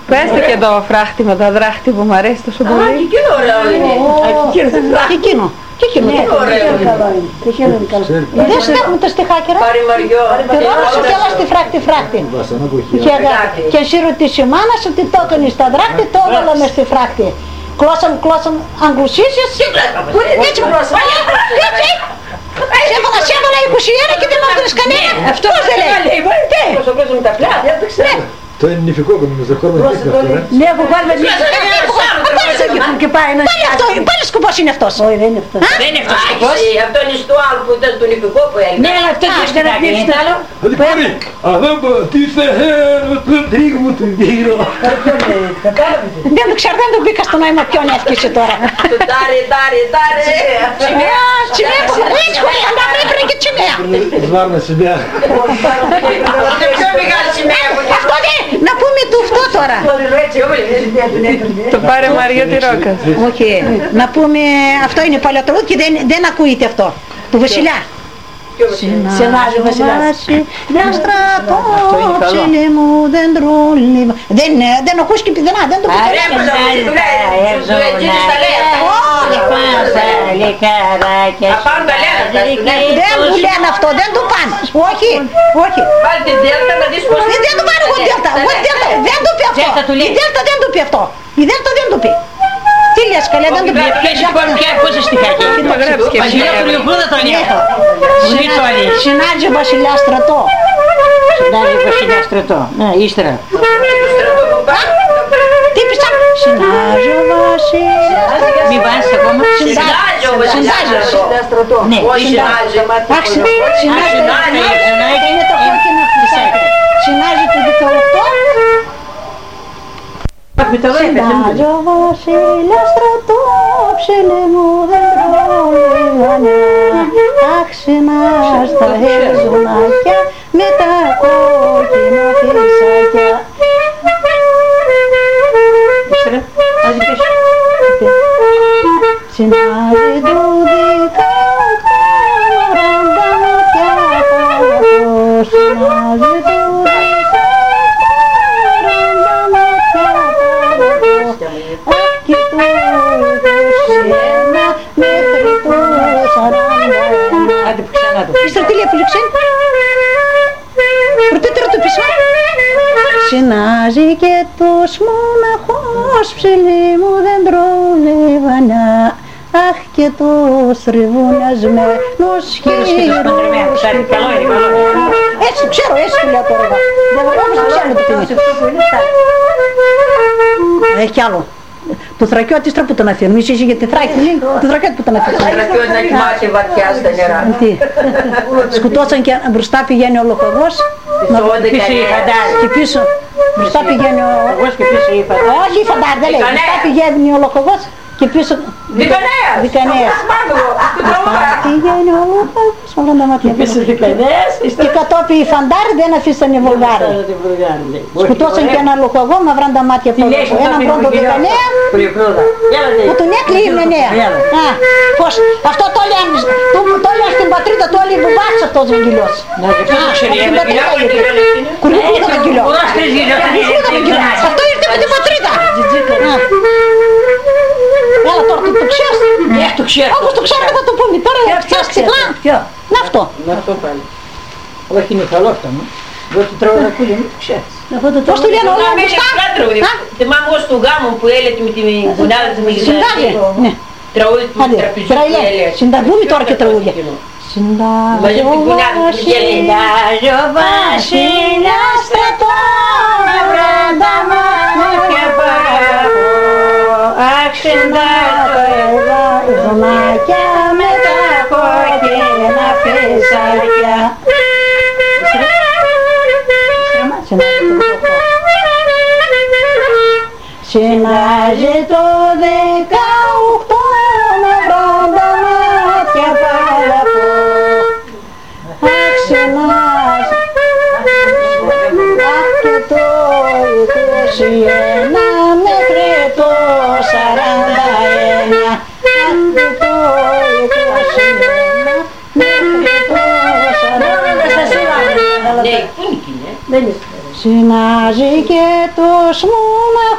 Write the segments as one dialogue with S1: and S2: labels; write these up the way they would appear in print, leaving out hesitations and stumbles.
S1: Πες το και το φράχτη με τα δράχτη που μου αρέσει τόσο πολύ.
S2: Και εκείνο ωραίο είναι.
S3: Και εκείνο. Και εκείνο. Δεν στέκουν τα στιχάκερα.
S2: Πάρει Μαριό.
S3: Και έλα στη φράχτη. Και εσύ ρωτήσει η μάνα σου τι το έκανε στα δράχτη, το έβαλα μες στη φράχτη. Κλώσαν, αν γλουσίσεις. Έτσι μου κλώσαν. Σε έβαλα 21 και δεν μ' έβγαλες κανένα. Αυτό δεν λέει. Τι.
S2: Όσο κλώσαν τα πλάτια, δεν ξέρω.
S4: Το είναι νηφικό που με ζαχόρμα τι είναι αυτό,
S2: Ναι, που βάλουμε μια και πάει να
S3: Πάλι σκοπός είναι αυτός.
S2: Όχι, δεν είναι αυτός. Δεν είναι αυτός σκοπός. Αυτό είναι στο άλλο που ήταν στο νηφικό που έλεγε. Ναι, αυτό είναι στο νηφικό που άλλο.
S4: Αντιπάρει, αδάμπα, τι θέλω, τον τρίγο μου του γύρω.
S3: Δεν το ξέρω, δεν το μπήκα στο νόημα ποιον έφτιασε τώρα.
S2: Το τάρε.
S3: Σημαία, έτσι χωρί, αν δεν έπαιρνε και σημαία.
S4: Σβάρνα σημαία.
S2: Πιο μεγάλη σημαία που είναι.
S3: Αυτό δεν, να πούμε του αυτό τώρα.
S1: Το πάρε Μαριό τη Ρόκα.
S3: Όχι, να πούμε, αυτό είναι παλαιοτρούδι και δεν ακούγεται αυτό. Του Βασιλιά.
S2: Συνάζει ο Βασιλιάς.
S3: Δεν στρατόψιλε μου, δεν τρούλει. Δεν ακούς και πηδενά, δεν το πηδενά. Δεν του λένε αυτό, δεν του πάνε. Όχι.
S2: Βάλει την Δέλτα να δεις πώς...
S3: Δεν του πάνε εγώ Δέλτα, δεν του πει αυτό. Η Δέλτα δεν του πει αυτό. Η Δέλτα δεν του πει. Τι λες καλέ, δεν του πει.
S5: Πόσα στιχάκια. Βασιλιά του Λιουκού δεν τον έχω.
S3: Συνάζει ο Βασιλιάς στρατό.
S5: Συνάζει ο Βασιλιάς στρατό. Ναι, ύστερα.
S3: Τι πεις σαν... Συνάζει ο Βασιλιάς.
S5: Μη βάζεις ακόμα.
S2: Συνάζει ο Βασιλιάς στρατό.
S5: Ναι,
S2: όχι συνάζει.
S3: Είναι το κόκκινο φυσάκι. Συνάζει το 18. Συνάζει ο Βασιλιάς στρατό, ψηλή μου δεν πρόλαβανε. Αχ, συνάζει τα χεζουνάκια με τα κόκκινα φυσάκια. Συνάζει το 18, συνάζει το 21 μέχρι το 41.
S5: Άντε που ξανά το.
S3: Η στρατήλια που λήξε. Πρωτύτερο το πίσω. Συνάζει και τους μοναχός ψηλή μου δεν τρόλευανα. Αχ και τους τριβουνιασμένους χειρούς. Έτσι το ξέρω, έτσι το λέω τώρα. Όμως δεν ξέρω το ποινή. Έχει κι άλλο. Το Θρακιώτιστρα που τον αφήνουν, είσαι για τη Θράκη, το Θρακιώτη που τον αφήνουν.
S2: Το Θρακιώτη να κοιμάται βαθιά στα νερά.
S3: Σκουτώσαν και μπροστά πηγαίνει ο λοχαγός και πίσω. Μπροστά πηγαίνει ο... Όχι η φαντάρ, δεν λέει. Μπροστά πηγαίνει ο λοχαγός και πίσω... Δικανέας. Πηγαίνει ο λοχαγός, όλα τα μάτια. Και κατόπι οι φαντάροι δεν αφήσανε βουλγάρι. Σκουτώσαν και ένα λοχαγό, μαυράν τα μάτια από έναν πρώτο Δικανέα που τον έκλειε η Μενέα. Πώς, αυτό το λένε στην πατρίδα του όλοι βουβάς αυτός ο Βαγγελιός. Κουρνικούδα Βαγγελιό. Αυτό ήρθε με την πατρίδα. Έλα τώρα το ξέρεις.
S5: Το ξέρω.
S3: Όπως το ξέρουμε θα το πούμε. Τώρα ξεχνά. Να αυτό.
S5: Να αυτό πάλι. Όχι είναι καλό αυτό μου. Εγώ το τρώω να κούλει, το ξέρεις.
S3: Πώς το λένε όλα μπροστά.
S2: Θυμάμαι εγώ του γάμου που έλεγε με την κουνάδα της Μιγδάλης.
S3: Συντάγει. Ναι.
S2: Τραγούδι του τραπεζού που έλεγε.
S3: Συνταγούμε τώρα και τραγούδια. Συντάζει ο Βασιλιάς στρατό με βράντα μάτια παραπώ. Αχ, συντάζει ο ζωνάκια με τα κόκκινα φυσάκια. Συνάζει το 18 με βράντα μάτια παραπώ. Αχ, συνάζει. Αχ, και το 21 μέχρι το 41. Αχ, και το 21 μέχρι το 41. Συνάζει και τους μοναχούς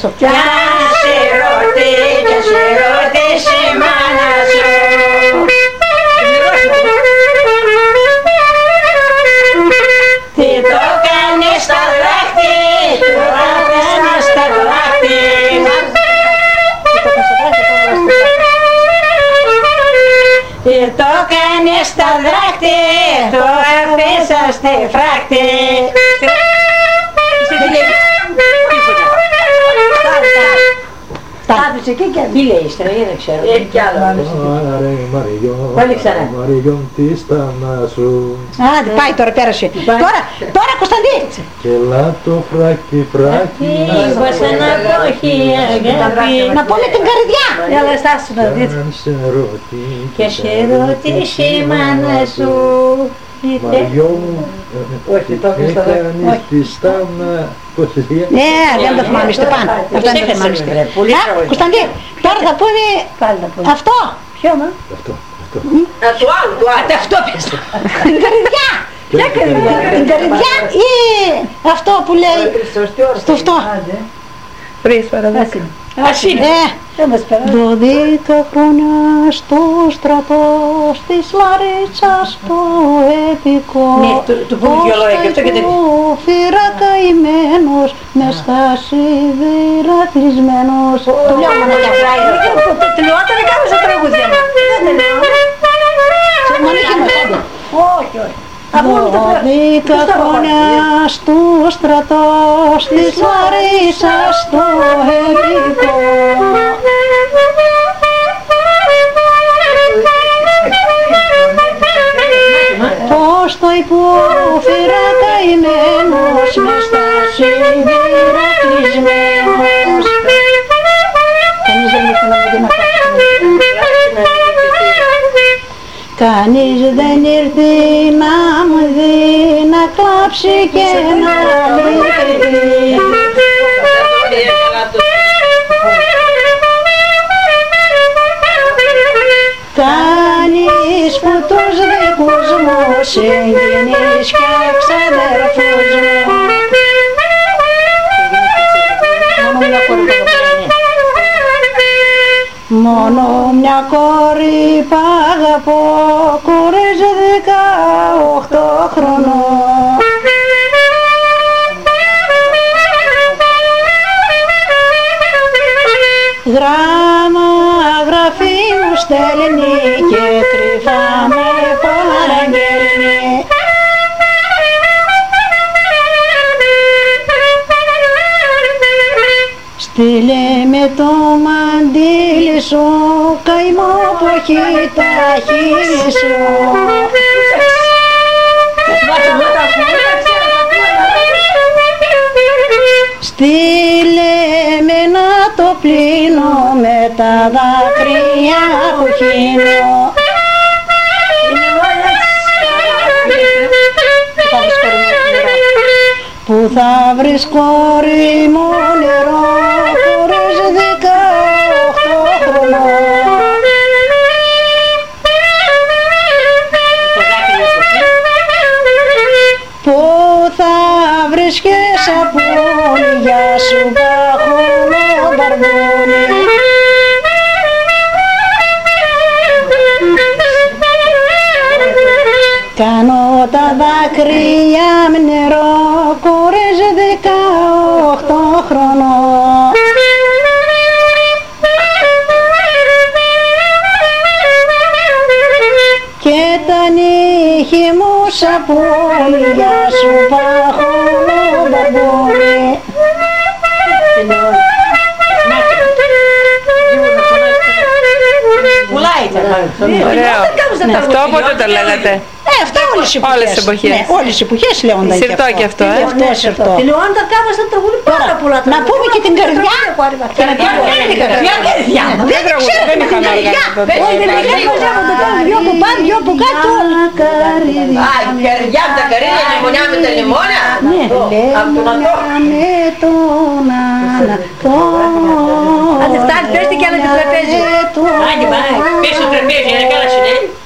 S3: σου.
S2: Κι αν σε ρωτήσει η μάνα σου, τι το κάνεις στα δράχτη, τώρα κάνεις στα δράχτη. Τι το κάνεις στα δράχτη, το αφήσα στη φράχτη.
S3: Στάθησε εκεί και
S5: Τι λέει η στραγή, δεν ξέρω.
S2: Έχει κι άλλο.
S5: Πάλι ξανά.
S4: Μαριόν τη στάνα σου.
S3: άντε πάει τώρα, πέρασε. Τώρα Κωνσταντή.
S4: Και λάτο φράκι φράκι.
S5: Σαν να έχει αγάπη.
S3: Να πούμε την καρδιά.
S1: Έλα στάσου να δείτε.
S4: Αν σε ρωτήσει.
S5: Και σε ρωτήσει η μάνα σου.
S4: Μαριόν.
S5: Όχι, το έχεις στα δάκρυα.
S4: Έκανες τη στάνα. Πώς τη θεία.
S3: Ναι, δεν το θυμάμαι στο πάνω. Αυτό δεν το θυμάμαι στο πάνω. Κωνσταντή, τώρα θα πούμε αυτό.
S1: Ποιο μα?
S4: Αυτό.
S2: Του άλλου, του άλλου.
S5: Αυτό πες.
S3: Την καρδιά. Την καρδιά ή αυτό που λέει στο αυτό.
S1: Βρεις παραδείγμα.
S5: Ας είναι.
S3: 12 χρόνια στο στρατό της Λαρίτσας το επικό.
S5: Ναι, του πούμε δυο λόγια και αυτό και τέτοιο.
S3: Φύρα καημένος μες στα σίδερα κλεισμένος. Το λέω μόνο για φράγια.
S1: Τη λεόταν κάπως στα τραγούδια μου. Όχι, όχι.
S3: 12 χρόνια στο στρατό της Λαρίσσας το επικό. Πώς το υπόφυρα καημένος μες στα σίδερα κλεισμένος. Κανείς δεν ήρθε να μου δει να κανείς δεν ήρθε να μου δει, να κλάψει και να λυπηθεί. Κανείς που τους δικούς μου συγγενείς και ξαδερφούς μου. Μόνο μια κόρη π' αγαπώ, κορές 18 χρονών. Γράμμα γραφή μου στέλνει και κρυφά με παραγγέλνει. Στείλε με το μαντίλι σου, καημό που έχει τα χείλη σου. Στείλε με να το πλύνω με τα δάκρυα που χύνω. Που θα βρεις κόρη μου νερό, χωρίς 18 χρονών. Που θα βρεις και σαπούνι για σου παχούνο μπαρδούνι. Κάνω τα δάκρυα με νερό, κορές 18 χρονών. Και τα νύχη μου σαπούνι για σου παχούνο μπαρδούνι.
S5: Πουλάει τα
S1: Ωραίο. Αυτό πότε το λέγατε?
S3: Αυτά όλες οι εποχές.
S1: Όλες τις εποχές.
S3: Ναι, όλες οι εποχές λέγονταν και
S1: Συρτό και αυτό,
S3: Αυτό συρτό.
S1: Τη λεόταν κάπως τα τραγούδι πάρα πολλά.
S3: Να πούμε και την καρδιά.
S1: Και να πούμε και την καρδιά.
S3: Δεν ξέρω,
S1: δεν είχαν όργανα τότε.
S3: Δυο που πάνε, δυο που κάτω.
S2: Α, η καρδιά από τα καρύδια, η μονιά με τα λιμόνια. Από τον Αντώ.
S3: Με τον Ανατό.
S1: Άντε φτάνει, πες τι κι άλλο το τραπέζι.
S5: Άντε πάει, πες το τραπέζι, είναι καλά σου λέει.